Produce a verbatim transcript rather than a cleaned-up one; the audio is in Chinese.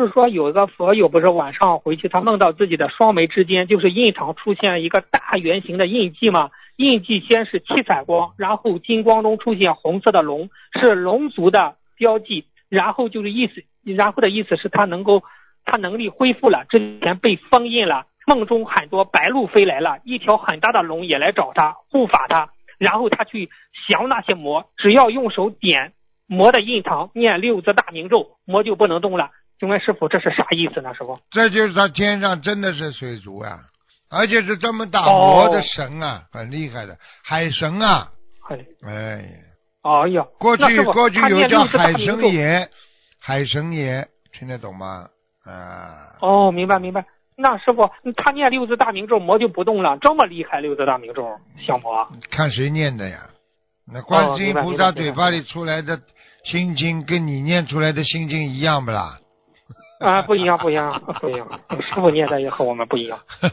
就是说有个佛友不是晚上回去，他梦到自己的双眉之间就是印堂出现一个大圆形的印记嘛，印记先是七彩光，然后金光中出现红色的龙，是龙族的标记，然后就是意思，然后的意思是他能够，他能力恢复了，之前被封印了，梦中很多白鹭飞来了，一条很大的龙也来找他护法他，然后他去降那些魔，只要用手点魔的印堂，念六字大明咒，魔就不能动了。请问师傅，这是啥意思呢？师傅，这就是他天上真的是水族呀、啊，而且是这么大魔的神啊，哦、很厉害的海神啊。哎， 哎呀， 过去过去有叫海神爷，海神爷听得懂吗？啊， 哦，明白明白。那师傅，他念六字大明咒，魔就不动了，这么厉害，六字大明咒降魔？ 看谁念的呀？那观世音菩萨嘴巴里出来的心经，跟你念出来的心经一样不啦？ 啊，不一样，不一样，不一样。师傅念的也和我们不一样。